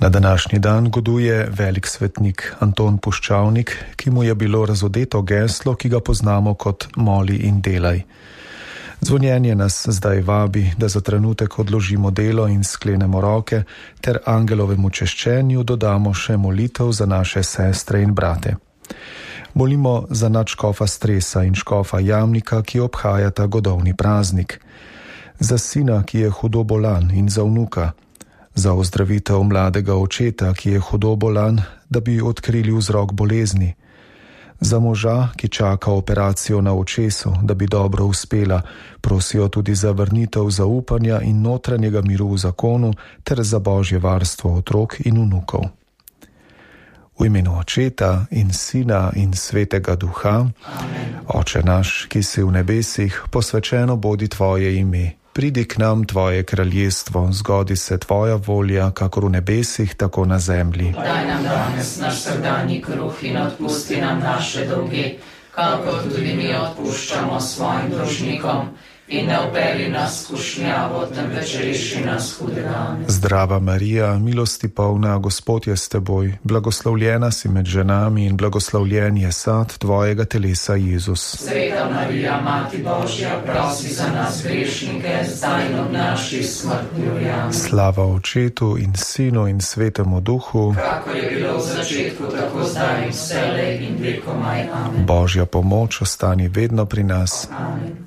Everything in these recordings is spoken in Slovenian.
Na današnji dan goduje velik svetnik Anton Puščavnik, ki mu je bilo razodeto geslo, ki ga poznamo kot moli in delaj. Zvonjenje nas zdaj vabi, da za trenutek odložimo delo in sklenemo roke, ter angelovemu češčenju dodamo še molitev za naše sestre in brate. Molimo za nadškofa Stresa in škofa Jamnika, ki obhajata godovni praznik, za sina, ki je hudo bolan, in za vnuka, za ozdravitev mladega očeta, ki je hudo bolan, da bi odkrili vzrok bolezni, za moža, ki čaka operacijo na očesu, da bi dobro uspela, prosijo tudi za vrnitev zaupanja in notranjega miru v zakonu ter za božje varstvo otrok in vnukov. V imenu Očeta in Sina in Svetega Duha. Amen. Oče naš, ki si v nebesih, posvečeno bodi tvoje ime. Pridi k nam tvoje kraljestvo, zgodi se tvoja volja, kakor v nebesih, tako na zemlji. Daj nam danes naš vsakdanji kruh in odpusti nam naše dolge, kakor tudi mi odpuščamo svojim dolžnikom. In ne vpelji nas v skušnjavo, temveč reši nas hudega. Zdrava Marija, milosti polna, Gospod je s teboj, blagoslovljena si med ženami in blagoslovljen je sad tvojega telesa, Jezus. Sveta Marija, Mati Božja, prosi za nas grešnike, zdaj in ob naši smrtni uri. Slava Očetu in Sinu in Svetemu Duhu, kakor je bilo v začetku, tako zdaj in vselej in vekomaj. Amen. Božja pomoč ostani vedno pri nas. Amen.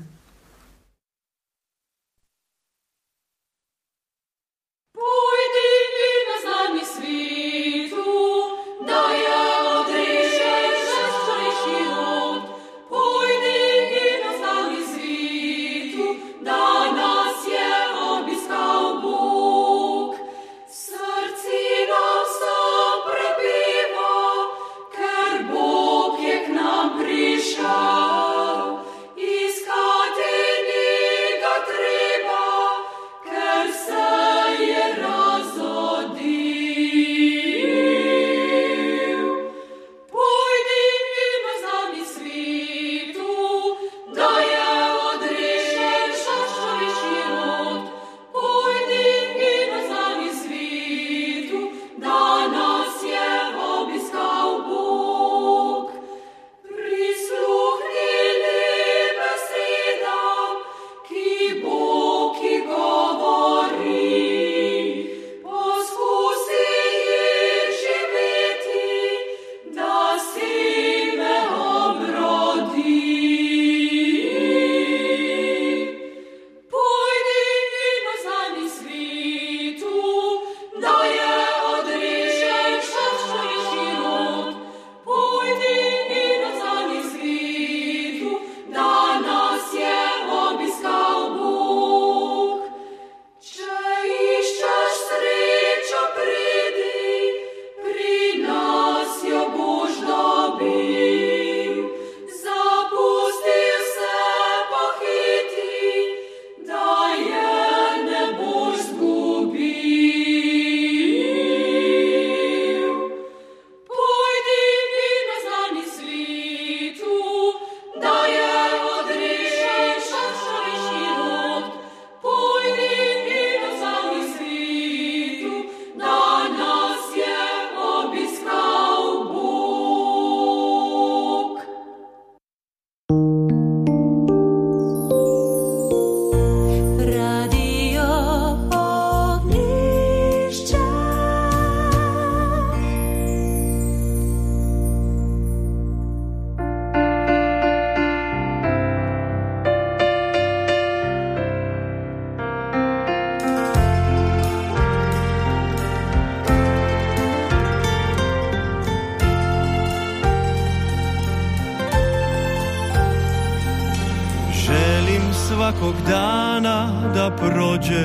Svakog dana da prođe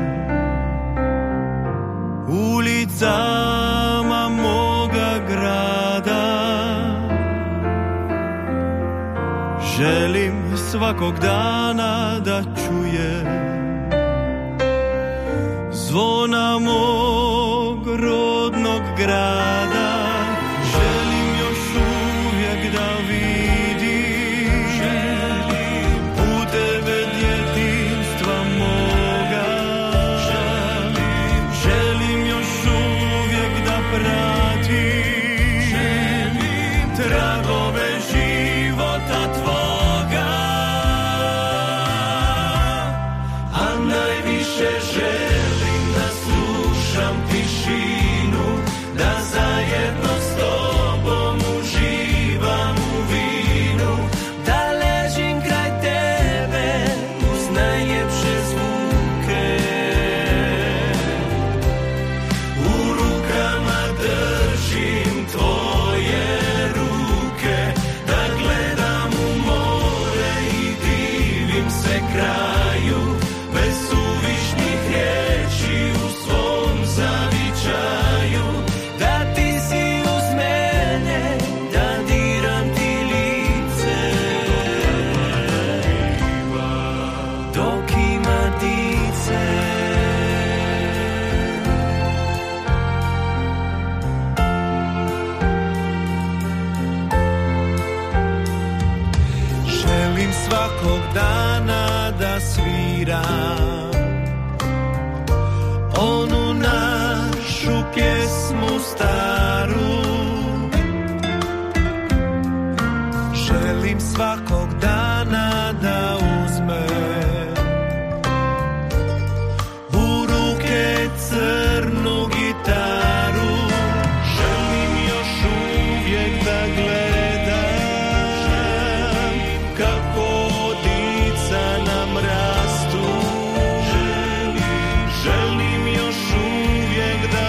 ulicama moga grada. Želim svakog dana da čuje zvona mog rodnog grada. Želim još uvijek da vidim puteve djetinjstva moga. Želim još uvijek kraju, bez suvišnih riječi u svom zavičaju, da ti si uz mene, da diram ti lice, dok ima dice. Želim svakog dana da sviram onu našu pjesmu staru. Želim svakog dana da uzmem u ruke crnu gitaru. Želim još uvijek da gledam kako dica nam rastu. Želim još uvijek da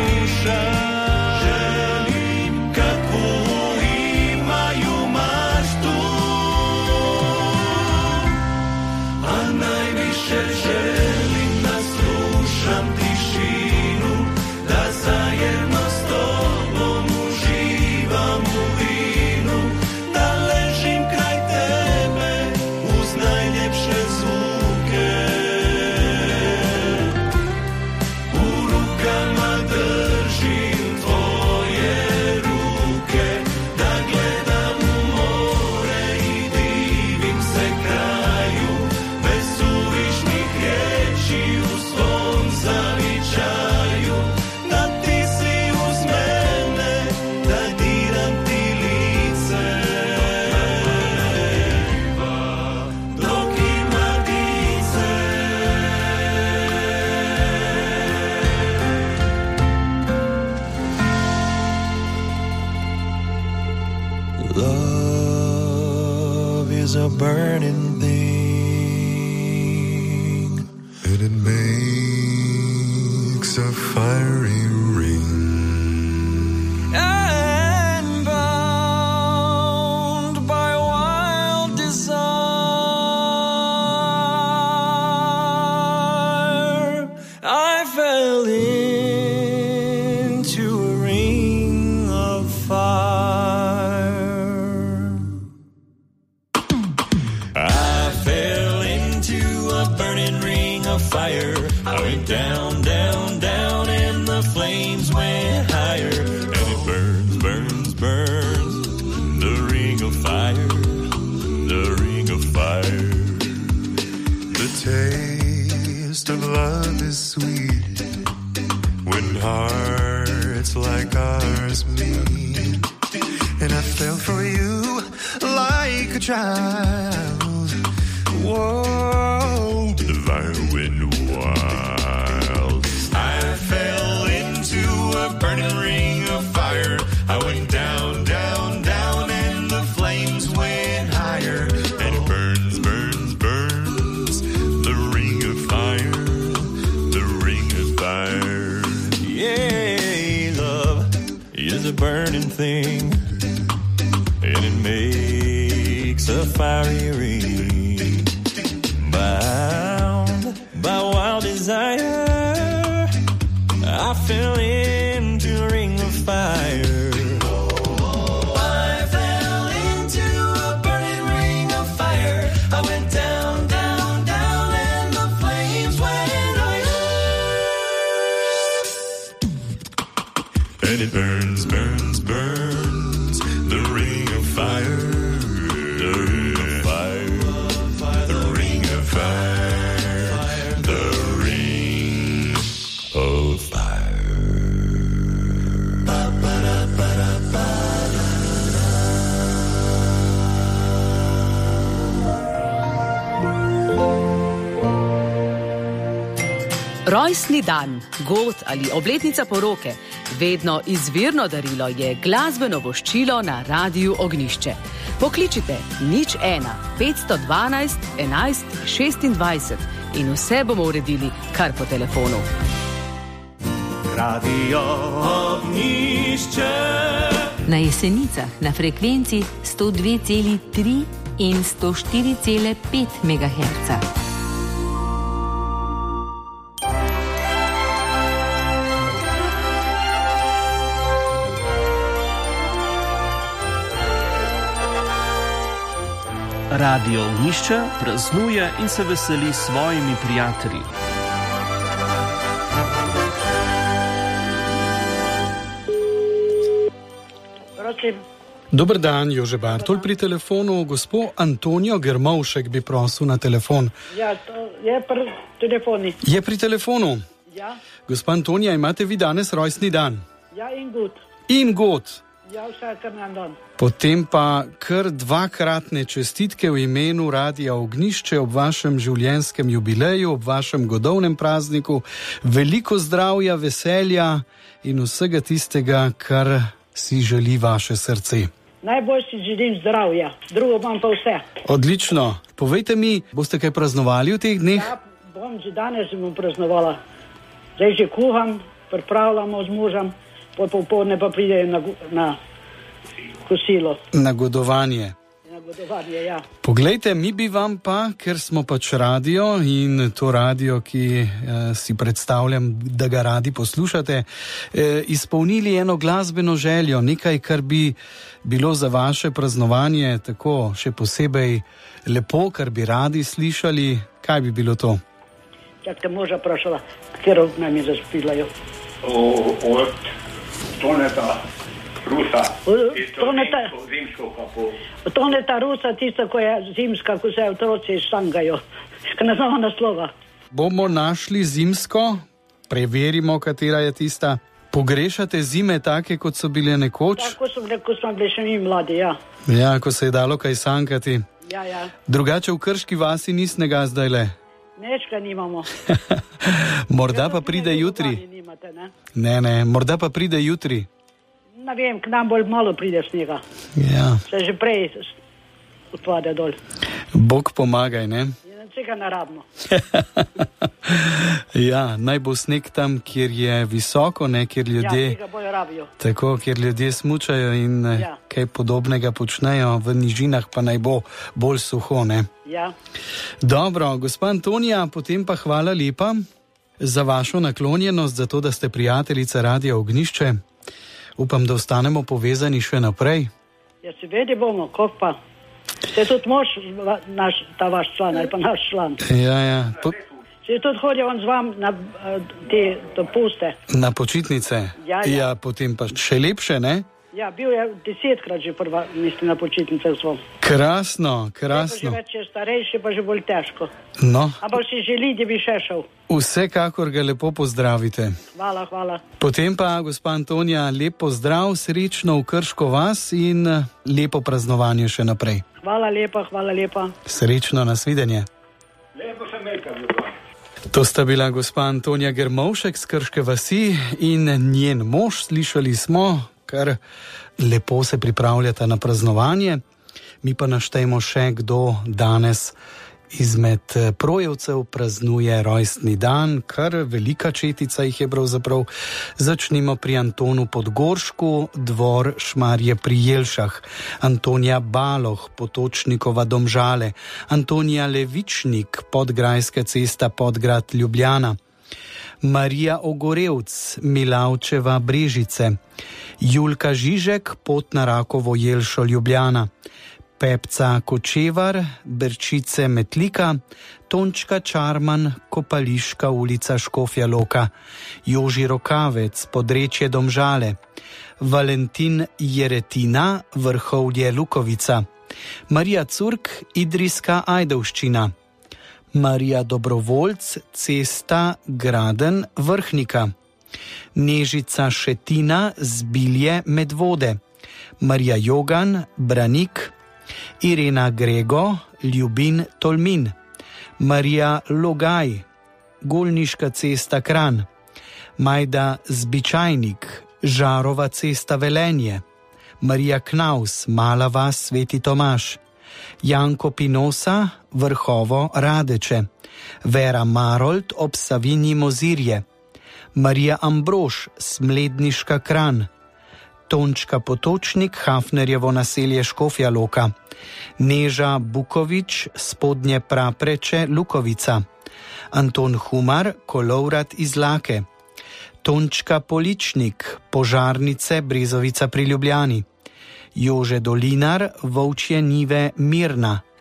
slušam kako imaju maštu. A najviše želim da slušam tišinu, da zajedno s tobom uživam u vinu, da ležim kraj tebe uz najljepše zvuke. U rukama držim tvoje ruke, da gledam u more i divim se kraju, bez suvišnih riječi u svom zavičaju, da ti si uz mene, da diram ti lice, dok ima dice. Love is a burning thing, and it makes a fiery ring. And bound by wild desire, I fell into a ring of fire. I fell into a burning ring of fire. I went down, down, down, and the flames went higher. And it burns, burns, burns, the ring of fire, the ring of fire. The taste of love is sweet when hearts like ours meet. And I fell for you like a child. Whoa, the fire went wild. I fell into a burning ring of fire. I went down, down, down, and the flames went higher. And it burns, burns, burns, the ring of fire, the ring of fire. Yeah, love is a burning thing, and it makes a fiery ring. Bound by wild desire, I fell into a ring of fire. I fell into a burning ring of fire. I went down, down, down, and the flames went higher. And it burns, burns, burns, the ring of fire, the ring of fire, the ring of fire, the ring of fire. Rojstni dan, god ali obletnica poroke, vedno izvirno darilo je glasbeno voščilo na Radiu Ognjišče. Pokličite 01 512 11 26 in vse bomo uredili kar po telefonu. Radio Ognjišče. Na Jesenicah na frekvenci 102,3 in 104,5 MHz. Radio Ognjišče praznuje in se veseli s svojimi prijatelji. Prosim. Dober dan, Jože Bartol pri telefonu. Gospod Antonijo Grmovšek bi prosil na telefon. Ja, to je pri telefoni. Je pri telefonu? Ja. Gospod Antonija, imate vi danes rojstni dan? Ja, in gut. In god. Ja, vsakar na dan. Potem pa kar dvakratne čestitke v imenu Radia Ognjišče ob vašem življenjskem jubileju, ob vašem godovnem prazniku. Veliko zdravja, veselja in vsega tistega, kar si želi vaše srce. Najbolj si želim zdravja, drugo imam pa vse. Odlično. Povejte mi, boste kaj praznovali v teh dneh? Ja, bom že danes bom praznovala. Zdaj že kuham, pripravljamo z možem, popoldne pa pride na kosilo. Na godovanje. Na godovanje, ja. Poglejte, mi bi vam pa, ker smo pač radio in to radio, ki si predstavljam, da ga radi poslušate, izpolnili eno glasbeno željo, nekaj, kar bi bilo za vaše praznovanje tako še posebej lepo, kar bi radi slišali. Kaj bi bilo to? Čak te moža prašala, katero nam je zaspilajo. Od Toneta Rusa. Toneta Rusa, tista, ko je zimska, ko se otroci stangajo. Ko ne znamo naslova. Bomo našli zimsko, preverimo, katera je tista. Pogrešate zime take, kot so bile nekoč? Tako smo bili še mi mladi, ja. Ja, ko se je dalo kaj sankati. Ja, ja. Drugače v Krški vasi ni snega zdajle. Nečka nimamo. Morda pa pride jutri. Ne, morda pa pride jutri. Ne vem, k nam bolj malo pride snega. Ja. Se že prej odpade dol. Bog pomagaj, ne? Vsega naravno. Ja, naj bo sneg tam, kjer je visoko, ne, kjer ljudje... Ja, tega bolj rabijo. Tako, kjer ljudje smučajo in kaj podobnega počnejo, v nižinah pa naj bo bolj suho, ne? Ja. Dobro, gospa Antonija, potem pa hvala lepa za vašo naklonjenost, za to, da ste prijateljica Radia Ognjišče. Upam, da ostanemo povezani še naprej. Ja, se vedi bomo, kako pa. Se tudi mož, ta vaš član, ali pa naš član. Ja. Se tudi hodijo on z vam na te dopuste. Na počitnice? Ja, potem pa še lepše, ne? Ja, bil je 10-krat že prva, mislim, na počitnicah svom. Krasno. Pa že več je starejši, pa že bolj težko. No. Ampak si želi, da bi še šel. Vsekakor ga lepo pozdravite. Hvala. Potem pa, gospa Antonija, lep pozdrav, srečno v Krško vas in lepo praznovanje še naprej. Hvala lepa. Srečno, nasvidenje. Lepo se meka. To sta bila gospa Antonija Grmovšek z Krške vasi in njen mož. Slišali smo, kar lepo se pripravljata na praznovanje. Mi pa naštejmo še, kdo danes izmed projevcev praznuje rojstni dan, kar velika četica jih je pravzaprav. Začnimo pri Antonu Podgoršku, dvor Šmarje pri Jelšah, Antonija Baloh, Potočnikova Domžale, Antonija Levičnik, Podgrajska cesta Podgrad Ljubljana, Marija Ogorevc, Milavčeva Brežice, Julka Žižek, Pot na Rakovo Jelšo Ljubljana, Pepca Kočevar, Berčice Metlika, Tončka Čarman, Kopališka ulica Škofja Loka, Joži Rokavec, Podrečje Domžale, Valentin Jeretina, Vrhovlje Lukovica, Marija Curk, Idrijska Ajdovščina, Marija Dobrovoljc, Cesta Graden Vrhnika, Nežica Šetina, Zbilje Medvode, Marija Jogan, Branik, Irena Grego, Ljubin Tolmin, Marija Logaj, Golniška cesta Kranj, Majda Zbičajnik, Žarova cesta Velenje, Marija Knaus, Mala vas Sveti Tomaž, Janko Pinosa, Vrhovo Radeče, Vera Marold ob Savinji Mozirje, Marija Ambrož, Smledniška Kranj, Tončka Potočnik, Hafnerjevo naselje Škofja Loka, Neža Bukovič, Spodnje Prapreče Lukovica, Anton Humar, Kolovrat iz Lake, Tončka Poličnik, Požarnice Brezovica pri Ljubljani, Jože Dolinar, Volčje Nive Mirna,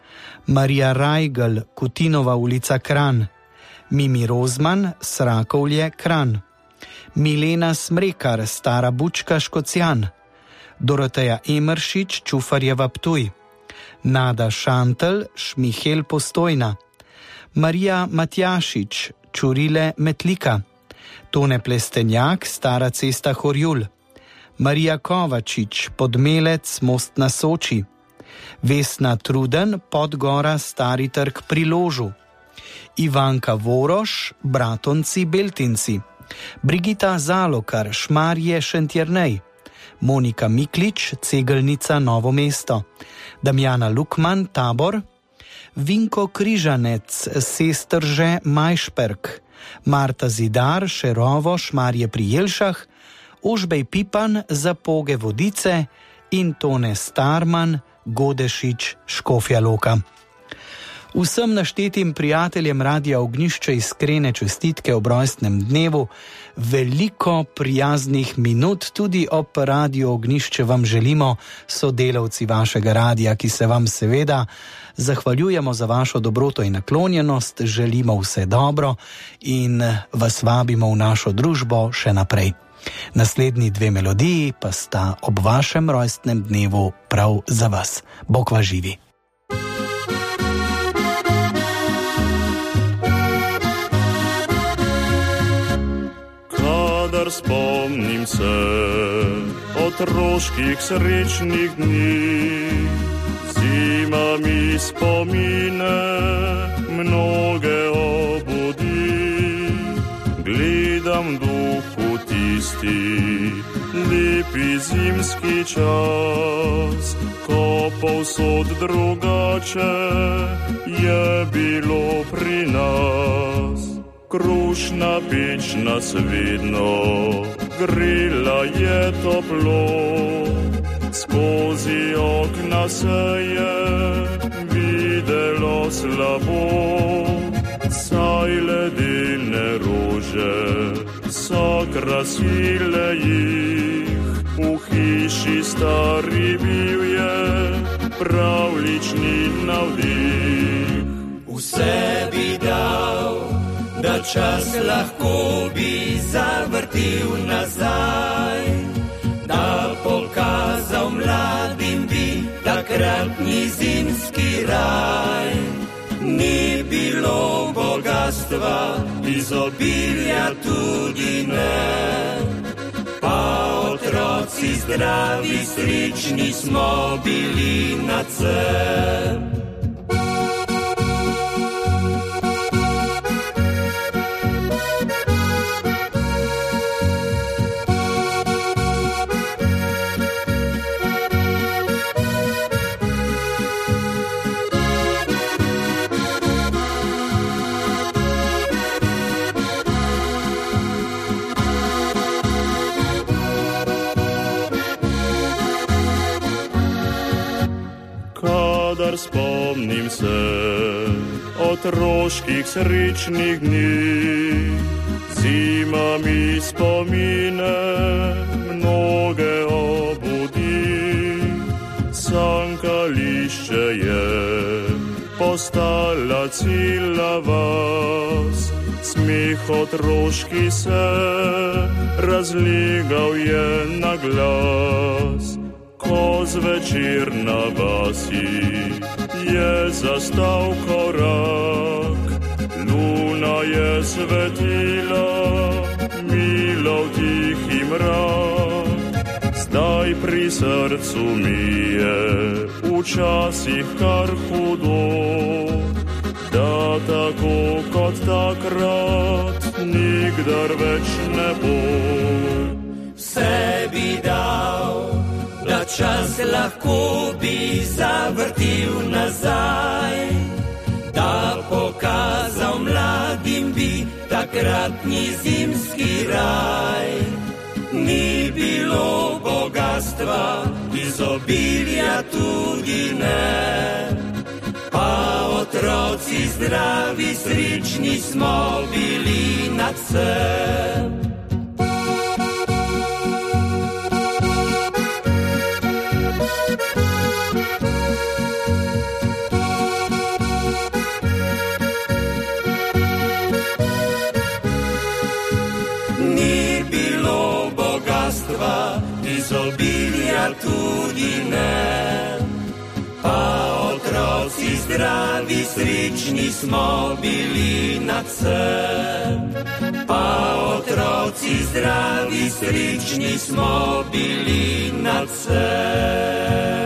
Marija Rajgl, Kutinova ulica Kranj, Mimi Rozman, Srakovlje, Kranj, Milena Smrekar, Stara Bučka, Škocjan, Doroteja Emeršič, Čufarjeva, Ptuj, Nada Šantel, Šmihel, Postojna, Marija Matjašič, Čurile, Metlika, Tone Plestenjak, Stara cesta, Horjul, Marija Kovačič, Podmelec, Most na Soči, Vesna Truden, Podgora, Stari trg pri Ložu, Ivanka Voroš, Bratonci, Beltinci, Brigita Zalokar, Šmarje, Šentjernej, Monika Miklič, Cegelnica, Novo mesto, Damjana Lukman, Tabor, Vinko Križanec, Sestrže, Majšperk, Marta Zidar, Šerovo, Šmarje pri Jelšah, Ožbej Pipan, Zapoge, Vodice in Tone Starman, Godešič, Škofja Loka. Vsem naštetim prijateljem Radia Ognjišče iskrene čestitke ob rojstnem dnevu, veliko prijaznih minut tudi ob Radiu Ognjišče vam želimo, sodelavci vašega radia, ki se vam seveda zahvaljujemo za vašo dobroto in naklonjenost, želimo vse dobro in vas vabimo v našo družbo še naprej. Naslednji dve melodiji pa sta ob vašem rojstnem dnevu prav za vas. Bog vas živi. Kadar spomnim se otroških srečnih dni, zima mi spomine mnoge obudi, gledam duhu tisti lepi zimski čas, ko povsod drugače je bilo pri nas. Krušna peč nas vedno grela je toplo, skozi okna se je videlo slabo, saj ledene rože so krasile jih, v hiši stari bil je pravlični navdih. Vse bi dal, da čas lahko bi zavrtil nazaj, da pokazal mladim bi takratni zimski raj. Ni bilo bogatstva, izobilja tudi ne, pa otroci zdravi, srečni smo bili nadvse. Spomnim se otroških srečnih dni, zima mi spomine mnoge obudi, sankališče je postala cela vas, smeh otroški se razlegal je na glas. Ko zvečer na vasi je zastal korak, luna je svetila, milo v tihi mrak. Zdaj pri srcu mi je včasih kar hudo, da tako kot takrat nikdar več ne bo. Vse bi dal, da čas lahko bi zavrtil nazaj, da pokazal mladim bi takratni zimski raj. Ni bilo bogatstva, izobilja tudi ne, pa otroci zdravi, srečni smo bili nadvse. izobilja tudi ne. Pa otroci zdravi, srečni smo bili nadvse. Pa otroci zdravi, srečni smo bili nadvse.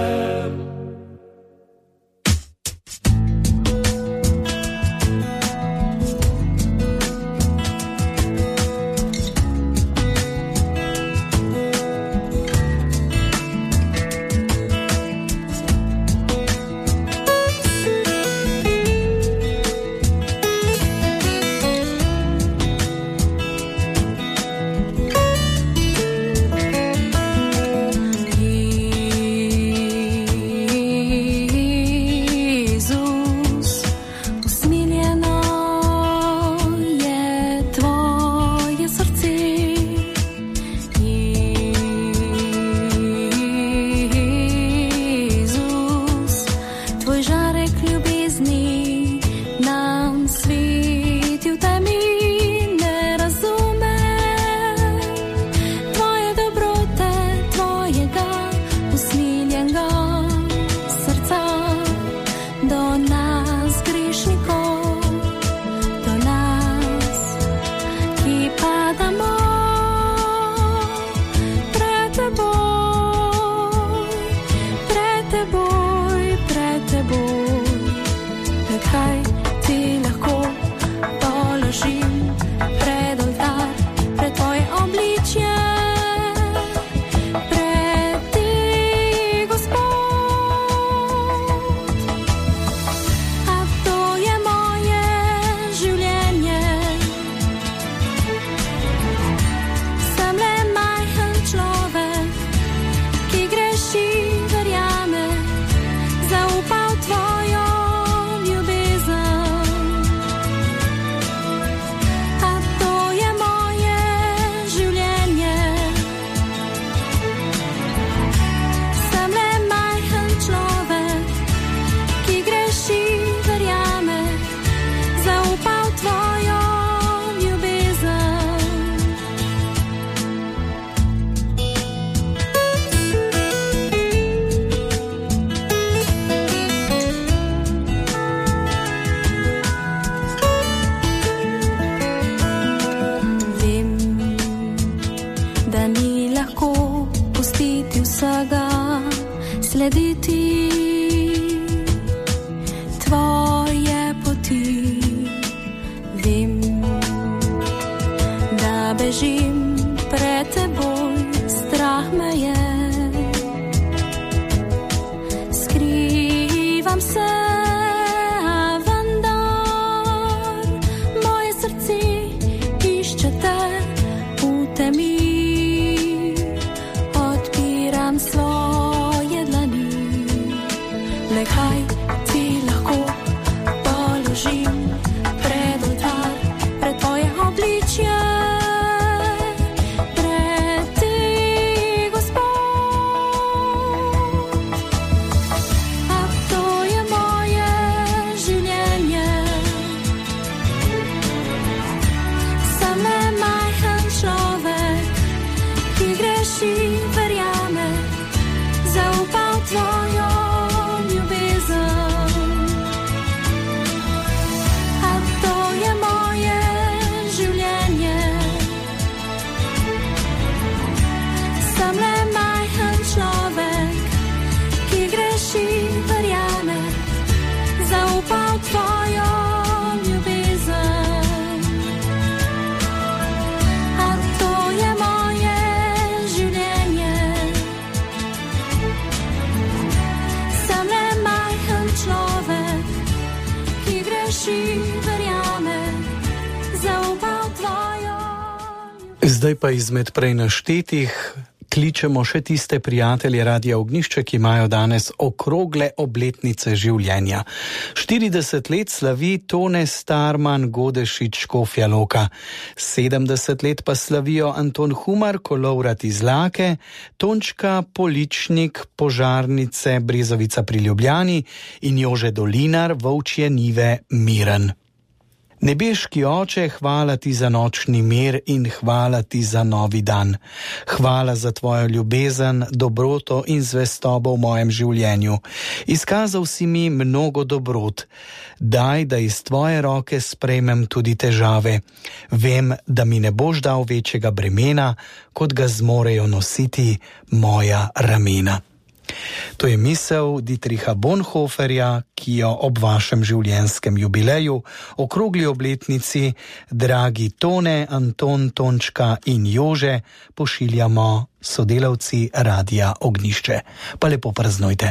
Zdaj pa izmed prej naštetih kličemo še tiste prijatelje Radia Ognjišče, ki imajo danes okrogle obletnice življenja. 40 let slavi Tone Starman Godešič Škofja Loka, 70 let pa slavijo Anton Humar Kolovrat iz Lake, Tončka Poličnik Požarnice Brezovica pri Ljubljani in Jože Dolinar Volčje Nive Miren. Nebeški Oče, hvala ti za nočni mir in hvala ti za novi dan. Hvala za tvojo ljubezen, dobroto in zvestobo v mojem življenju. Izkazal si mi mnogo dobrot. Daj, da iz tvoje roke sprejmem tudi težave. Vem, da mi ne boš dal večjega bremena, kot ga zmorejo nositi moja ramena. To je misel Dietricha Bonhoefferja, ki jo ob vašem življenjskem jubileju, okrogli obletnici, dragi Tone, Anton, Tončka in Jože, pošiljamo sodelavci Radia Ognjišče. Pa lepo praznujte.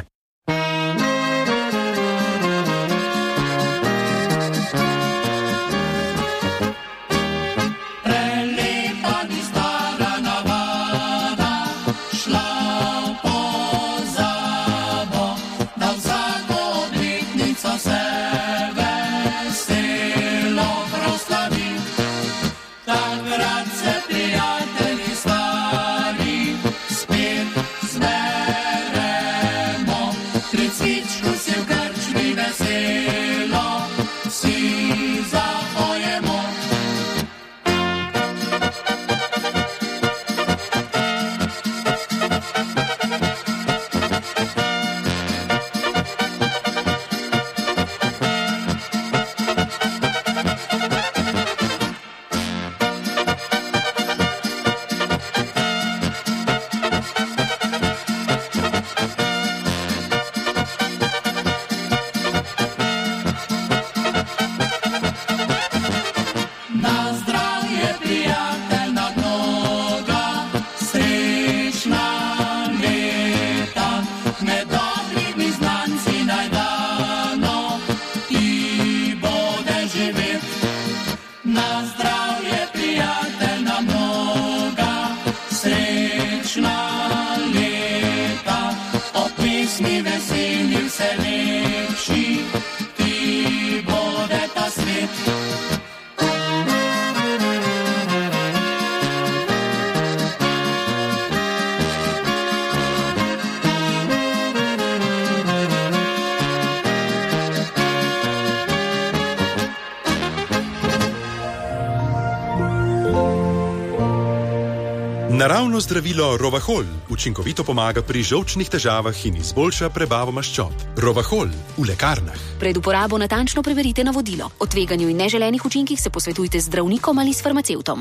Naravno zdravilo Rovahol učinkovito pomaga pri žolčnih težavah in izboljša prebavo maščob. Rovahol v lekarnah. Pred uporabo natančno preverite navodilo. O tveganju in neželenih učinkih se posvetujte z zdravnikom ali s farmacevtom.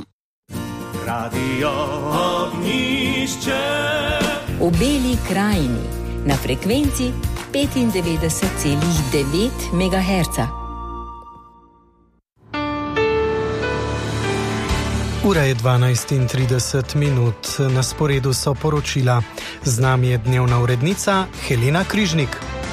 Radio Ognjišče. V Beli krajini na frekvenci 95,9 MHz. Ura je 12:30, na sporedu so poročila. Z nami je dnevna urednica Helena Križnik.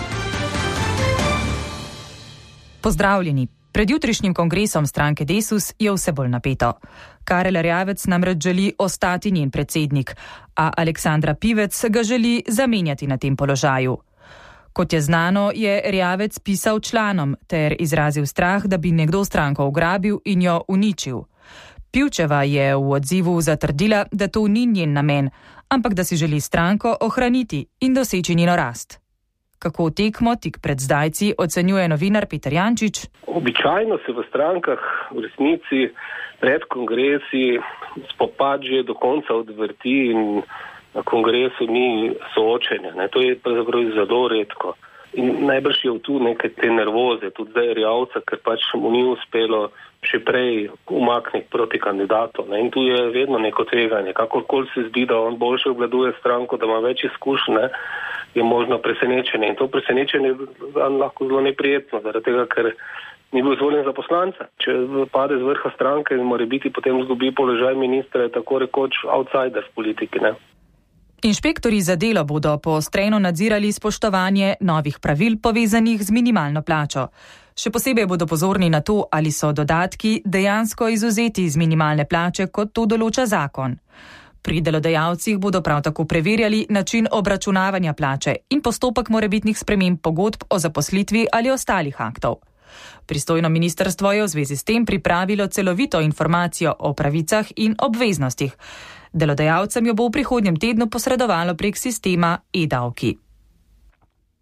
Pozdravljeni. Pred jutrišnjim kongresom stranke Desus je vse bolj napeto. Karel Erjavec namreč želi ostati njen predsednik, a Aleksandra Pivec ga želi zamenjati na tem položaju. Kot je znano, je Erjavec pisal članom ter izrazil strah, da bi nekdo stranko ugrabil in jo uničil. Pivčeva je v odzivu zatrdila, da to ni njen namen, ampak da si želi stranko ohraniti in doseči njeno rast. Kako tekmo tik pred zdajci ocenjuje novinar Peter Jančič? Običajno se v strankah v resnici pred kongresi spopad že do konca odvrti in na kongresu ni soočenja. To je pravzaprav zelo redko. In najbrž je tu neke te nervoze, tudi zdaj Erjavca, ker pač mu ni uspelo še prej umakniti proti kandidatu. In tu je vedno neko tveganje. Kakorkoli se zdi, da on boljše obvladuje stranko, da ima več izkušenj, je možno presenečenje. In to presenečenje je lahko zelo neprijetno, zaradi tega, ker ni bil izvoljen za poslanca. Če pade z vrha stranke in mora biti potem izgubi položaj ministra, je tako rekoč outsider v politiki. Inšpektorji za delo bodo poostreno nadzirali spoštovanje novih pravil povezanih z minimalno plačo. Še posebej bodo pozorni na to, ali so dodatki dejansko izvzeti iz minimalne plače, kot to določa zakon. Pri delodajalcih bodo prav tako preverjali način obračunavanja plače in postopek morebitnih sprememb pogodb o zaposlitvi ali ostalih aktov. Pristojno ministrstvo je v zvezi s tem pripravilo celovito informacijo o pravicah in obveznostih. Delodajalcem jo bo v prihodnjem tednu posredovalo prek sistema e-davki.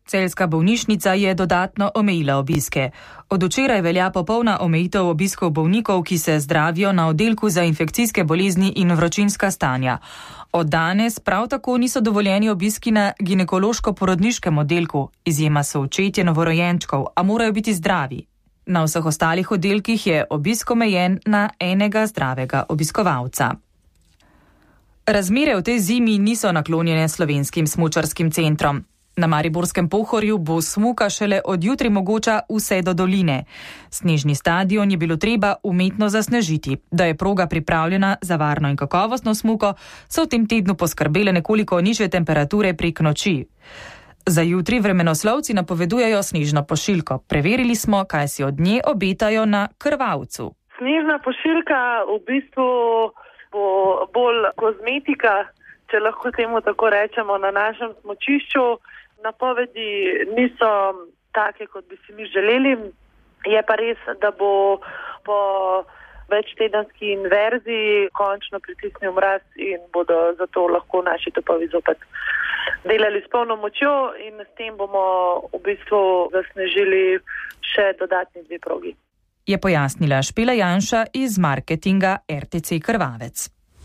Celjska bolnišnica je dodatno omejila obiske. Od včeraj velja popolna omejitev obiskov bolnikov, ki se zdravijo na oddelku za infekcijske bolezni in vročinska stanja. Od danes prav tako niso dovoljeni obiski na ginekološko-porodniškem oddelku. Izjema so očetje novorojenčkov, a morajo biti zdravi. Na vseh ostalih oddelkih je obisk omejen na enega zdravega obiskovalca. Razmere v tej zimi niso naklonjene slovenskim smučarskim centrom. Na mariborskem Pohorju bo smuka šele od jutri mogoča vse do doline. Snežni stadion je bilo treba umetno zasnežiti. Da je proga pripravljena za varno in kakovostno smuko, so v tem tednu poskrbele nekoliko nižje temperature prek noči. Za jutri vremenoslovci napovedujejo snežno pošiljko. Preverili smo, kaj si od nje obetajo na Krvavcu. Snežna pošiljka v bistvu bo bolj kozmetika, če lahko temu tako rečemo, na našem smučišču. Napovedi niso take, kot bi si mi želeli. Je pa res, da bo po večtedenski inverziji končno pritisnil mraz in bodo zato lahko naši topovi zopet delali s polno močjo in s tem bomo v bistvu zasnežili še dodatni 2 progi. Je pojasnila Špela Janša iz marketinga RTC Krvavec.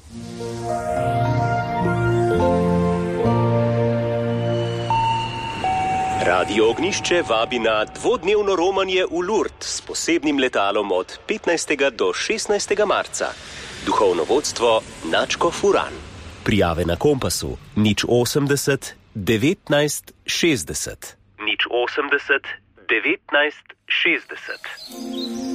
Radio Ognišče vabi na dvodnevno romanje v Lourdes s posebnim letalom od 15. do 16. marca. Duhovno vodstvo Načko Furan. Prijave na Kompasu 080 19 60. 080 19 60.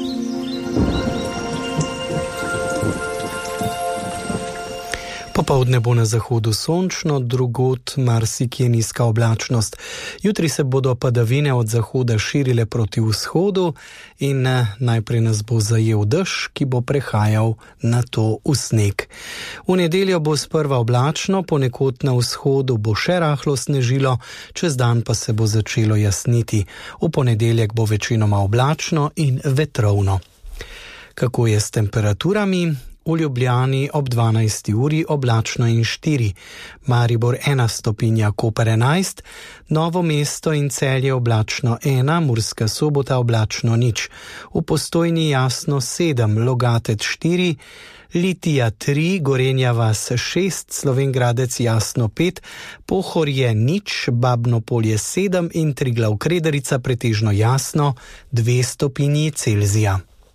Popoldne bo na zahodu sončno, drugod marsikje nizka oblačnost. Jutri se bodo padavine od zahoda širile proti vzhodu in najprej nas bo zajel dež, ki bo prehajal nato v sneg. V nedeljo bo sprva oblačno, ponekod na vzhodu bo še rahlo snežilo, čez dan pa se bo začelo jasniti. V ponedeljek bo večinoma oblačno in vetrovno. Kako je s temperaturami? V Ljubljani ob 12. uri oblačno in 4, Maribor 1 stopinja, Koper 11, Novo mesto in Celje oblačno 1, Murska Sobota oblačno 0, v Postojni jasno 7, Logatec 4, Litija 3, Gorenja vas 6, Slovenj Gradec jasno 5, Pohorje 0, Babno Polje 7 in Triglav Krederica pretežno jasno 2 stopinji Celzija.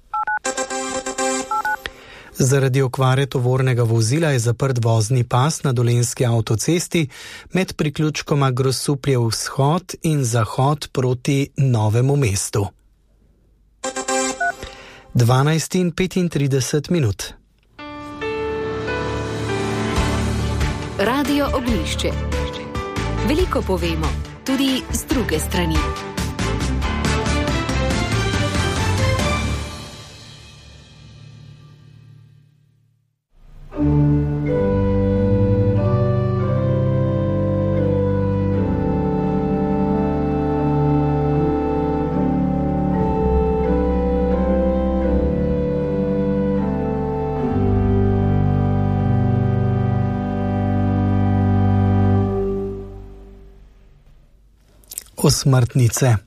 Zaradi okvare tovornega vozila je zaprt vozni pas na Dolenjski avtocesti med priključkoma Grosuplje vzhod in zahod proti Novemu mestu. 12:35 minut. Radio Ognišče. Veliko povemo, tudi z druge strani. Osmrtnice.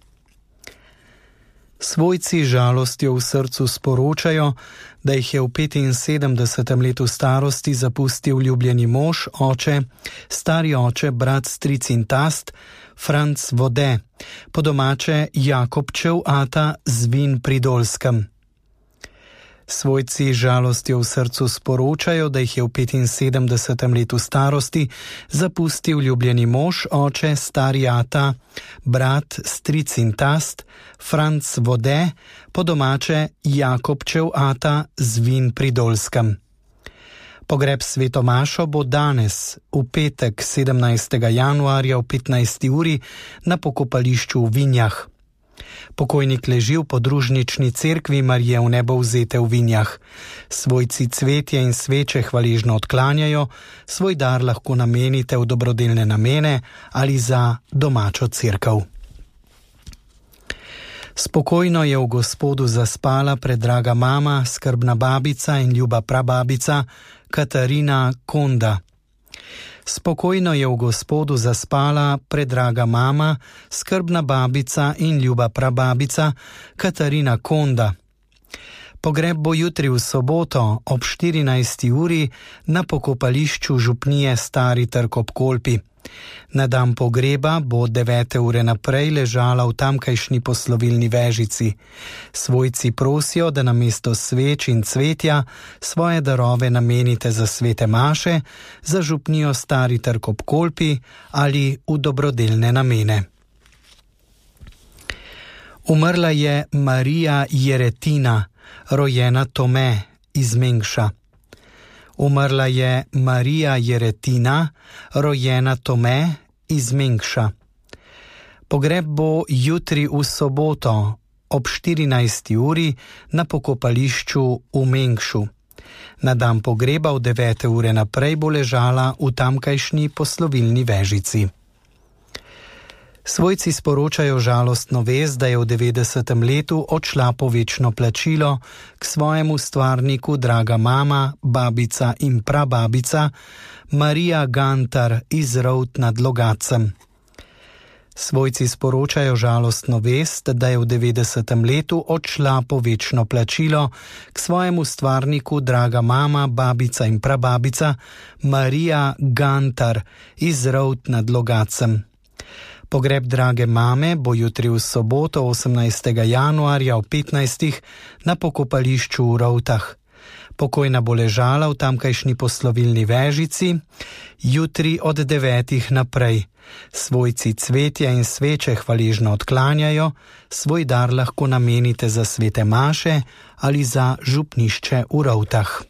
Svojci žalostjo v srcu sporočajo, da jih je v 75. letu starosti zapustil ljubljeni mož, oče, stari oče, brat, stric in tast, Franc Vode, po domače Jakobčev ata Zvin pri Dolskem. Svojci žalostjo v srcu sporočajo, da jih je v 75. letu starosti zapustil ljubljeni mož, oče, stari ata, brat, stric in tast, Franc Vode, po domače Jakobčev ata Zvin pri Dolskem. Pogreb sveto mašo bo danes, v petek 17. januarja v 15. uri na pokopališču v Vinjah. Pokojnik leži v podružnični cerkvi Marije v nebo vzete v Vinjah. Svojci cvetje in sveče hvaležno odklanjajo, svoj dar lahko namenite v dobrodelne namene ali za domačo cerkev. Spokojno je v Gospodu zaspala predraga mama, skrbna babica in ljuba prababica Katarina Konda. Spokojno je v Gospodu zaspala predraga mama, skrbna babica in ljuba prababica Katarina Konda. Pogreb bo jutri v soboto ob 14. uri na pokopališču župnije Stari Trg ob Kolpi. Na dan pogreba bo od 9. ure naprej ležala v tamkajšnji poslovilni vežici. Svojci prosijo, da namesto sveč in cvetja svoje darove namenite za svete maše, za župnijo Stari Trg ob Kolpi ali v dobrodelne namene. Umrla je Marija Jeretina, rojena Tome iz Mengša. Umrla je Marija Jeretina, rojena Tome iz Mengša. Pogreb bo jutri v soboto ob 14. uri na pokopališču v Mengšu. Na dan pogreba od 9. ure naprej bo ležala v tamkajšnji poslovilni vežici. Svojci sporočajo žalostno vest, da je v 90. letu odšla po večno plačilo k svojemu stvarniku draga mama, babica in prababica Marija Gantar iz Rovt nad Logacem. Svojci sporočajo žalostno vest, da je v 90. letu odšla po večno plačilo k svojemu stvarniku draga mama, babica in prababica Marija Gantar iz Rovt nad Logacem. Pogreb drage mame bo jutri v soboto 18. januarja ob 15. na pokopališču v Rovtah. Pokojna bo ležala v tamkajšnji poslovilni vežici, jutri od 9. naprej. Svojci cvetja in sveče hvaležno odklanjajo, svoj dar lahko namenite za svete maše ali za župnišče v Rovtah.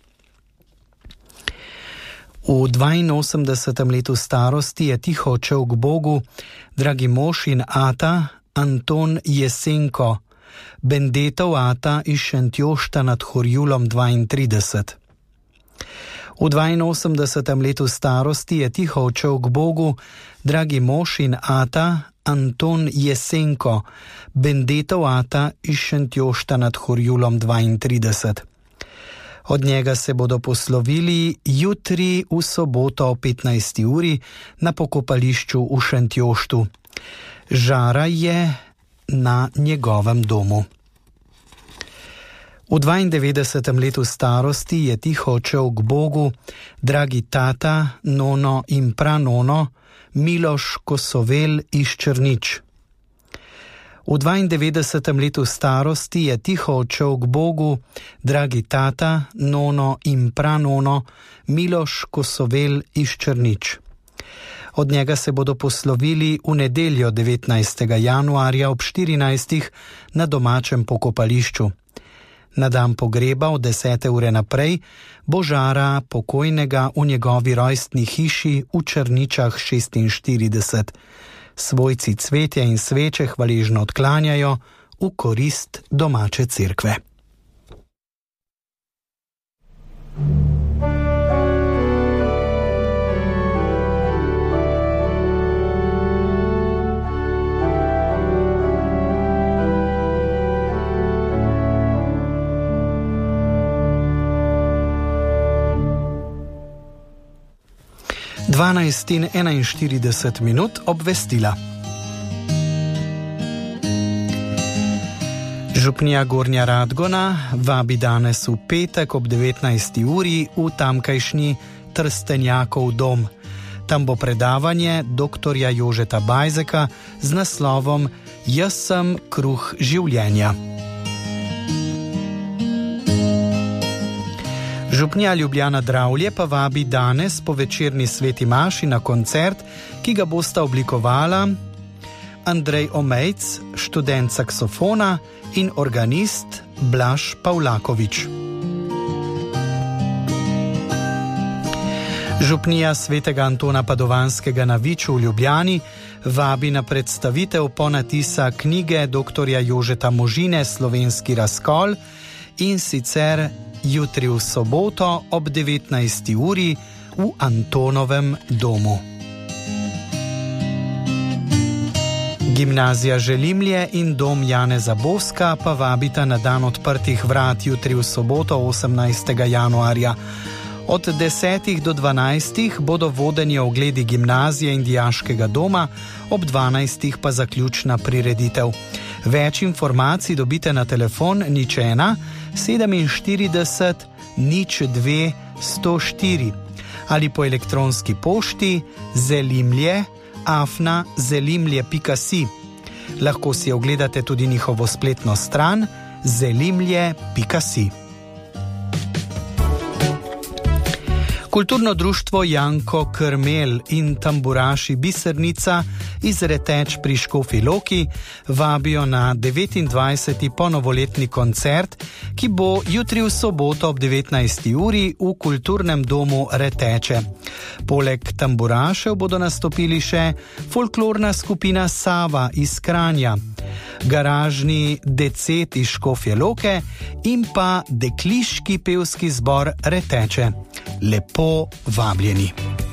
V 82. letu starosti je tiho odšel k Bogu dragi mož in ata Anton Jesenko, Bendetov ata iz Šentjošta nad Horjulom 32. V 82. letu starosti je tiho odšel k Bogu dragi mož in ata Anton Jesenko, Bendetov ata iz Šentjošta nad Horjulom 32. Od njega se bodo poslovili jutri v soboto o 15. uri na pokopališču v Šentjoštu. Žara je na njegovem domu. V 92. letu starosti je tiho odšel k Bogu dragi tata, nono in pranono Miloš Kosovel iz Črnič. V 92. letu starosti je tiho odšel k Bogu dragi tata, nono in pranono Miloš Kosovel iz Črnič. Od njega se bodo poslovili v nedeljo 19. januarja ob 14. na domačem pokopališču. Na dan pogreba od 10. ure naprej bo žara pokojnega v njegovi rojstni hiši v Črničah 46. Svojci cvetja in sveče hvaležno odklanjajo v korist domače cerkve. Dvanajst in 41 minut obvestila. Župnija Gornja Radgona vabi danes v petek ob 19. uri v tamkajšnji Trstenjakov dom. Tam bo predavanje doktorja Jožeta Bajzeka z naslovom Jaz sem kruh življenja. Župnija Ljubljana Dravlje pa vabi danes po večerni sveti maši na koncert, ki ga bosta oblikovala Andrej Omejc, študent saksofona, in organist Blaž Pavlakovič. Župnija svetega Antona Padovanskega na Viču v Ljubljani vabi na predstavitev ponatisa knjige doktorja Jožeta Možine Slovenski razkol, in sicer jutri v soboto ob 19. uri v Antonovem domu. Gimnazija Želimlje in dom Janeza Boska pa vabita na dan odprtih vrat jutri v soboto 18. januarja. Od 10 do 12 bodo vodeni ogledi gimnazije in dijaškega doma, ob 12 pa zaključna prireditev. Več informacij dobite na telefon 01 47 02 104 ali po elektronski pošti zelimlje@zelimlje.si. Lahko si ogledate tudi njihovo spletno stran zelimlje.si. Kulturno društvo Janko Krmel in tamburaši Bisernica iz Reteč pri Škofji Loki vabijo na 29. ponovoletni koncert, ki bo jutri v soboto ob 19. uri v Kulturnem domu Reteče. Poleg tamburašev bodo nastopili še folklorna skupina Sava iz Kranja, garažni Decet iz Škofje Loke in pa dekliški pevski zbor Reteče. Lepo vabljeni.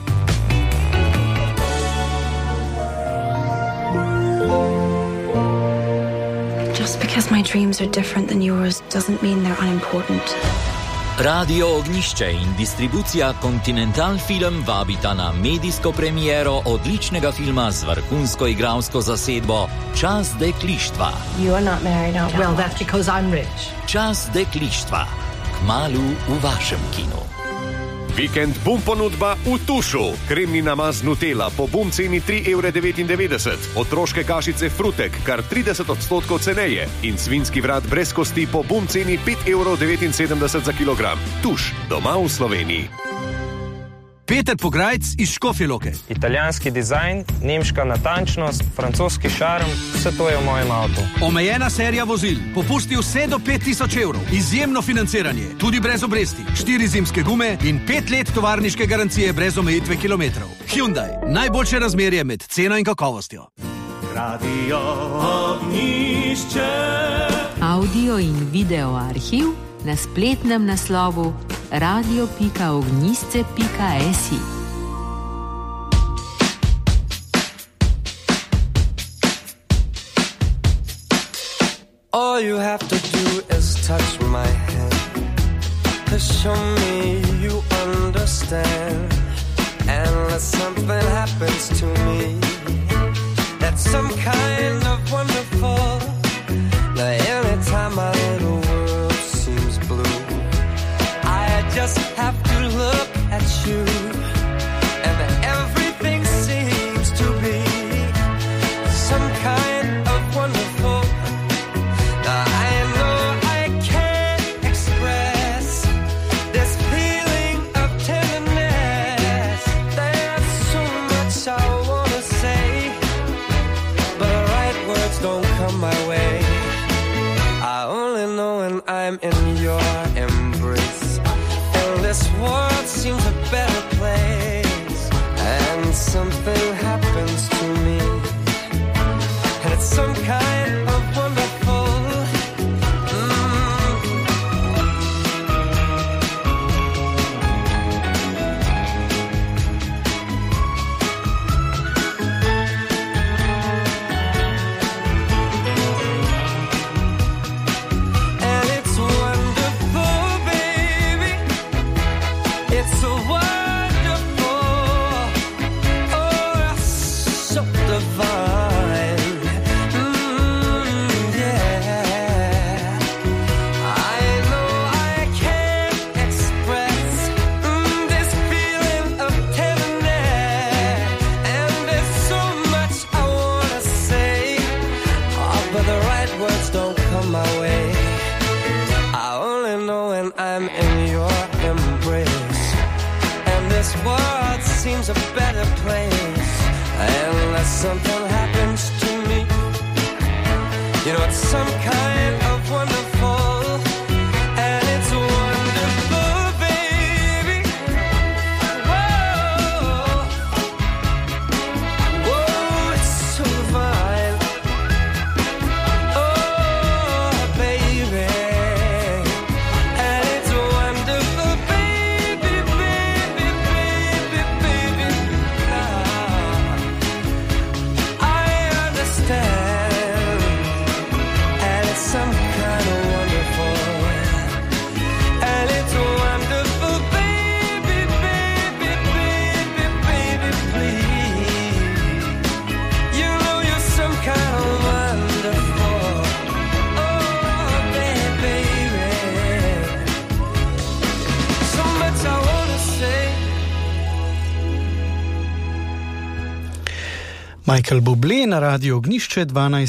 Just because my dreams are different than yours doesn't mean they're unimportant. Radio Ognjišče in distribucija Continental Film vabita na medijsko premiero odličnega filma z vrhunsko igralsko zasedbo Čas deklištva. You are not married now. Well, that's because I'm rich. Čas deklištva. Kmalu v vašem kinu. Vikend bum ponudba v Tušu. Kremni namaz Nutella po bum ceni 3,99 €. Otroške kašice Frutek kar 30% ceneje. In svinjski vrat brez kosti po bum ceni 5,79 € za kilogram. Tuš, doma v Sloveniji. Peter Pograjc iz Škofje Loke. Italijanski dizajn, nemška natančnost, francoski šarm, vse to je v mojem avtu. Omejena serija vozil, popusti vse do 5.000 €, izjemno financiranje, tudi brez obresti, 4 zimske gume in 5 let tovarniške garancije brez omejitve kilometrov. Hyundai, najboljše razmerje med ceno in kakovostjo. Radio Ognjišče. Audio in video arhiv na spletnem naslovu radio.ognjisce.si. All you have to do is touch my hand to show me you understand. Unless something happens to me that's some kind of wonderful. Now anytime my little world seems blue, I just have to look at you, and everything seems to be some kind of wonderful. Now I know I can't express this feeling of tenderness. There's so much I wanna say, but the right words don't come my way. I only know when I'm in your embrace. This world seems a better place, and something happens to me, and it's some kind of wonderful. And it's wonderful, baby. It's so wonderful, oh, so divine, yeah. I know I can't express this feeling of tenderness, and there's so much I wanna say, but the right words don't come my way. I only know when I'm in your embrace, and this world seems a better place, unless something happens to me. You know, it's some kind of wonderful, and it's wonderful, baby. Whoa, whoa, it's so divine. Oh, baby. And it's wonderful, baby, baby, baby, baby. I understand, and it's some kind of Michael Bublé na Radio Ognišče,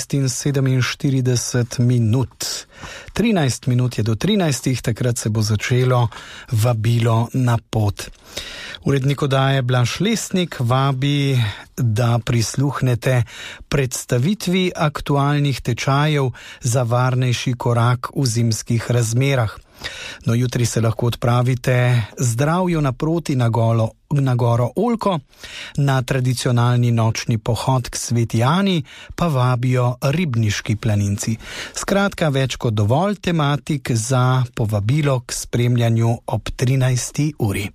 12:47 minut. 13 minut je do 13, takrat se bo začelo vabilo na pot. Urednik oddaje Blaž Lesnik vabi, da prisluhnete predstavitvi aktualnih tečajev za varnejši korak v zimskih razmerah. No, jutri se lahko odpravite zdravju naproti na goro Oljko, na tradicionalni nočni pohod k Sveti Ani pa vabijo ribniški planinci. Skratka, več kot dovolj tematik za povabilo k spremljanju ob 13. uri.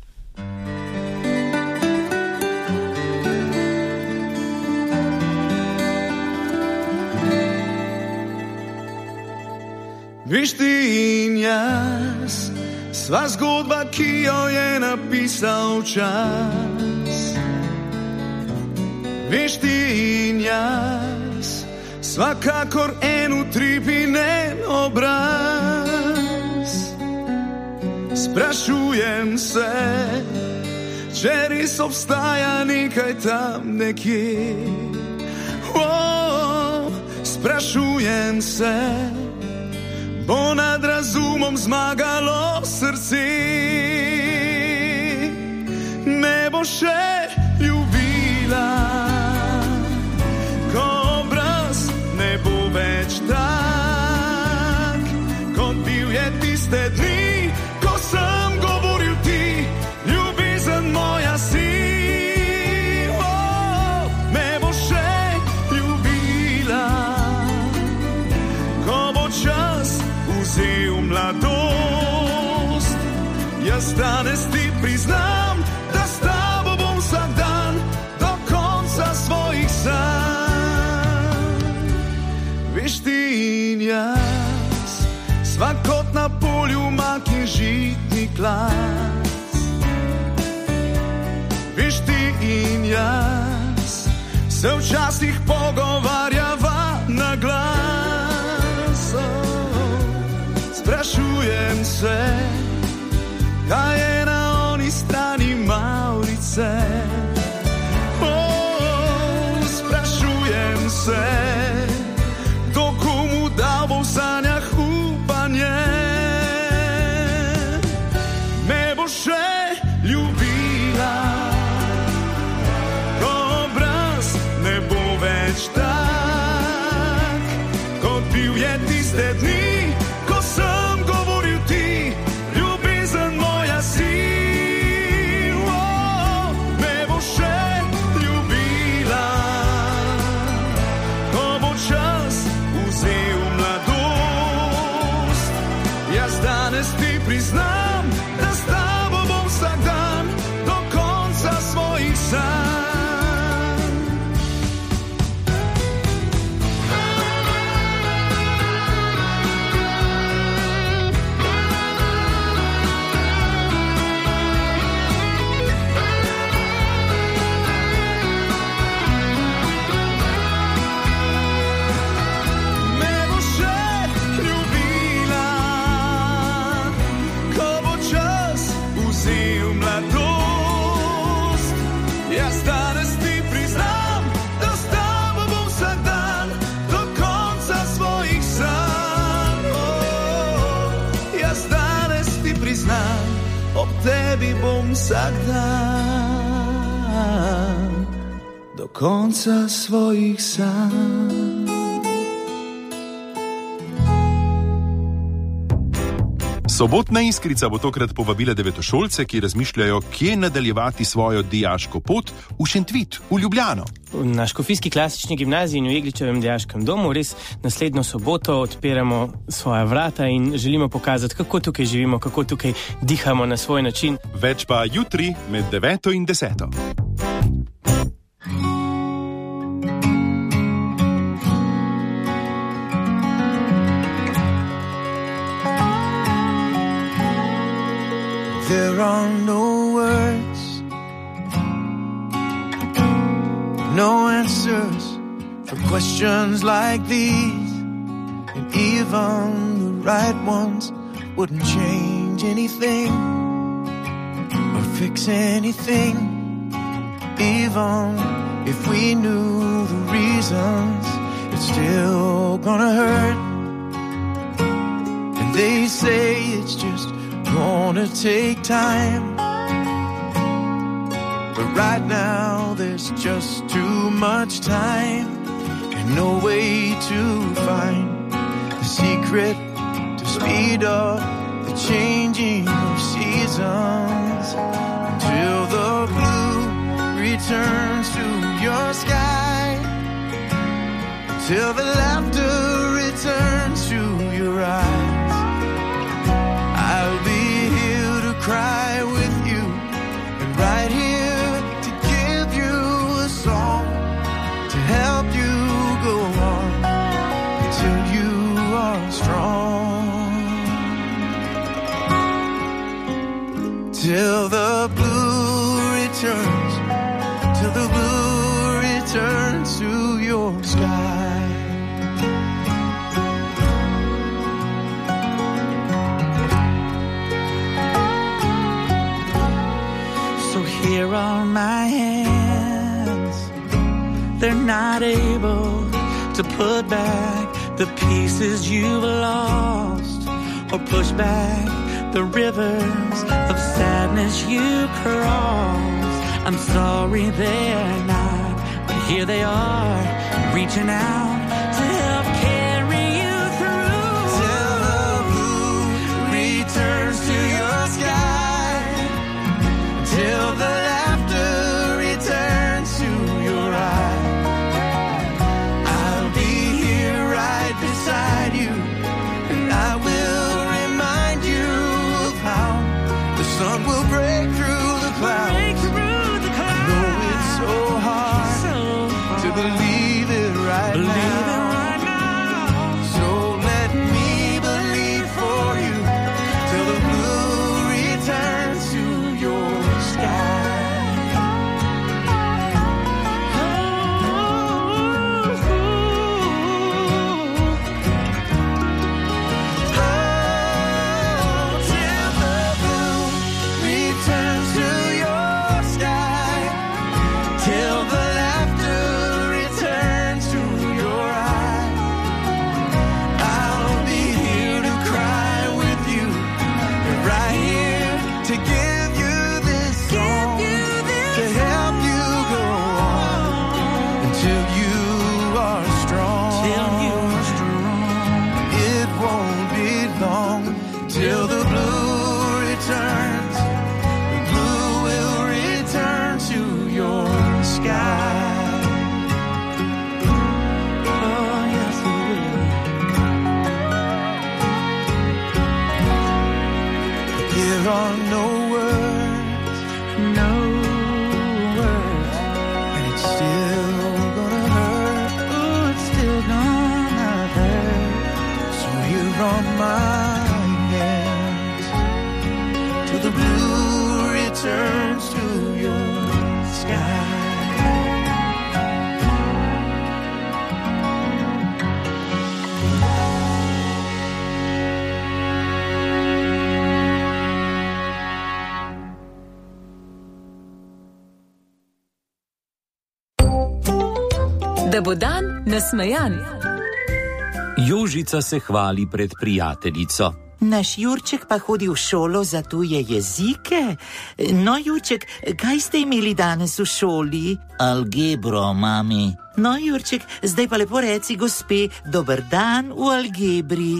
Viš ti in jaz, sva zgodba, ki jo je napisal čas. Viš ti in jaz, sva kakor en utripinen obraz. Sprašujem se, če res obstaja nekaj tam nekje. Sprašujem se, bo nad razumom zmagalo srce. Me bo še ljubila, ko obraz ne bo več tak, kot bil je tiste dni, ko sem govoril ti, ljubezen moja si. Me bo še ljubila, ko bo čas vzel mladost. Jaz danes ti priznam, da s tabo bom vsak dan do konca svojih sanj. Veš ti in jaz, sva kot na polju mak in žitni klac. Veš ti in jaz, se včasih pogovarjava na glas. Sprašujem se, kaj je na oni strani Mavrice. Sprašujem se, kdo komu dal bo v sanjah upanje. Me bo še ljubila, ko obraz ne bo več tak, kot bil je tiste dni, priznam, da s tabo bom vsak dan do konca svojih sanj. Me bo še ljubila, vzel mladost. Jaz danes ti priznam, da s tabo bom vsak dan do konca svojih sanj. Jaz danes ti priznam, ob tebi bom vsak dan do konca svojih sanj. Sobotna iskrica bo tokrat povabila devetošolce, ki razmišljajo, kje nadaljevati svojo dijaško pot v Šentvid, v Ljubljano. Na Škofijski klasični gimnaziji in v Jegličevem dijaškem domu res naslednjo soboto odpiramo svoja vrata in želimo pokazati, kako tukaj živimo, kako tukaj dihamo na svoj način. Več pa jutri med 9 in 10. There are no words, no answers for questions like these, and even the right ones wouldn't change anything or fix anything. Even If we knew the reasons, it's still gonna hurt. And they say it's just gonna take time. But right now there's just too much time and no way to find the secret to speed up the changing of seasons until the blue returns to your sky, till the laughter returns to your eyes. I'll be here to cry with you and right here to give you a song to help you go on until you are strong, till the blue returns, till the blue returns to your sky. So here are my hands, they're not able to put back the pieces you've lost or push back the rivers of sadness you crossed. I'm sorry they're not, but here they are, reaching out to help carry you through. Till the blue returns to your sky, till the laughter returns to your eyes. I'll be here right beside you, and I will remind you of how the sun will break through the clouds. So hard to believe it right now. So let me believe for you till the blue returns to your sky. Till the blue returns to your sky, till the laughter returns to your eyes. I'll be here to cry with you, right here to give you this song, to help you go on until you are strong. It won't be long till the blue returns. The blue will return to your sky. Oh, yes, it will. There are no words, and it's still gonna hurt. Oh, it's still gonna hurt. So here are my hands, till the blue returns to your sky. Da bo dan nasmejan. Jožica se hvali pred prijateljico. Naš Jurček pa hodi v šolo za tuje jezike. No, Jurček, kaj ste imeli danes v šoli? Algebro, mami. No, Jurček, zdaj pa lepo reci gospe, dober dan v algebri.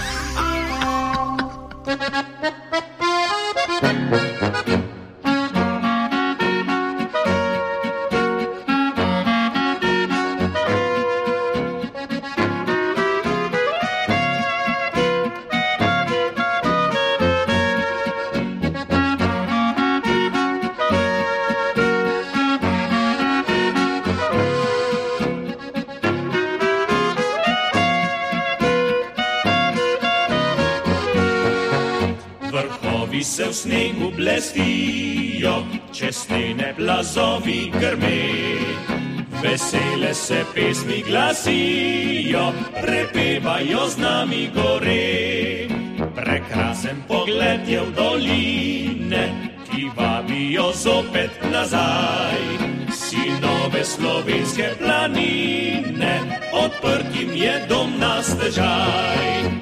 Se v snegu blestijo, čez stene plazovi grme. Vesele se pesmi glasijo, prepevajo z nami gore. Prekrasen pogled je v doline, ki vabijo zopet nazaj. si nove slovenske planine, odprt jim je dom na stežaj.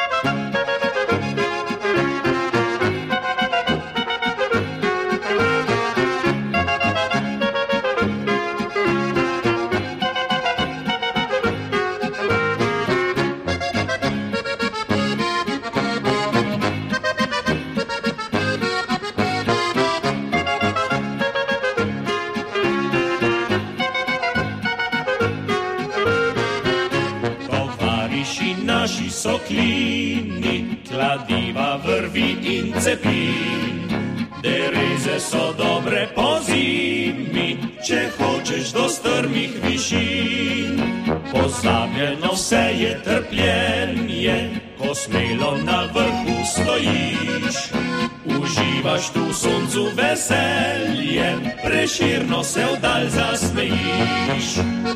Naši so klini, kladiva, vrvi in cepin. Dereze so dobre po zimi, če hočeš do strmih višin. Pozabljeno vse je trpljenje, ko smelo na vrhu stojiš. Uživaš tu v soncu veselje, Prešerno se vdalj zasmejiš.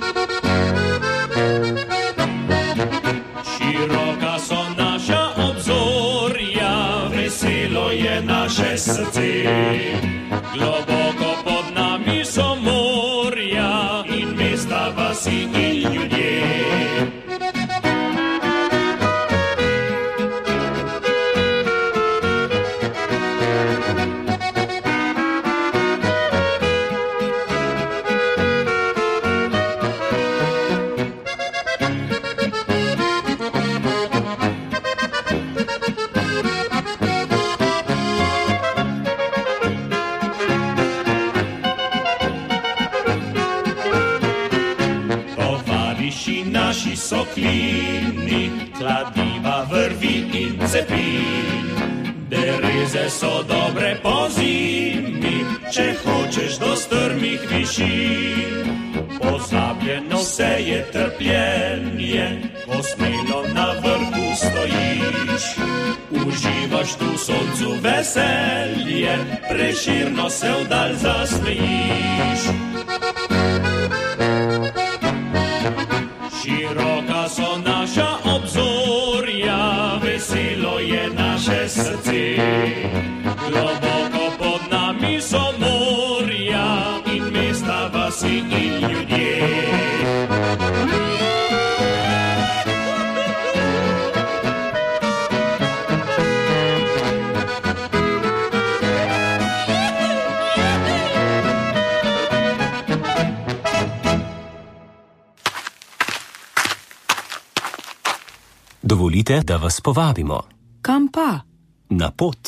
Široka so naša obzorja, veselo je naše srce. Globoko pod nami so morja in mesta, vasi in ljudje. Naši so klini, kladiva, vrvi in cepin. Dereze so dobre po zimi, če hočeš do strmih višin. Pozabljeno vse je trpljenje, ko smelo na vrhu stojiš. Uživaš tu v soncu veselje, Prešerno se vdalj zasmejiš. Široka so naša obzorja, veselo je naše srce. Globoko pod nami so morja in mesta, vasi in ljudje. Dovolite, da vas povabimo. Kam pa? Na pot.